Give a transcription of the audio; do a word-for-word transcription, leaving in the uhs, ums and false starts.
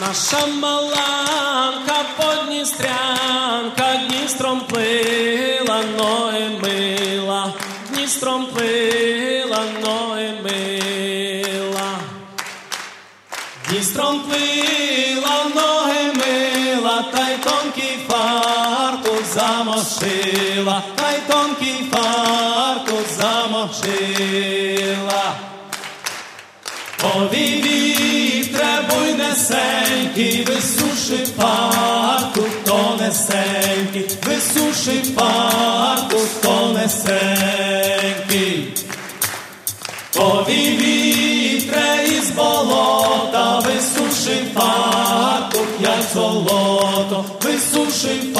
Наша маланка подністрянка Дністром плила, ноги мила, Дністром плила, ноги мила. Дністром плила, ноги мила, та й тонкий фартух замочила, та й тонкий фартух замочила. Повій вітре буйнесенький, висуши фартух тонесенький, висуши фартух тонесенький. Повій вітре із болота, висуши фартух, як золото, висуши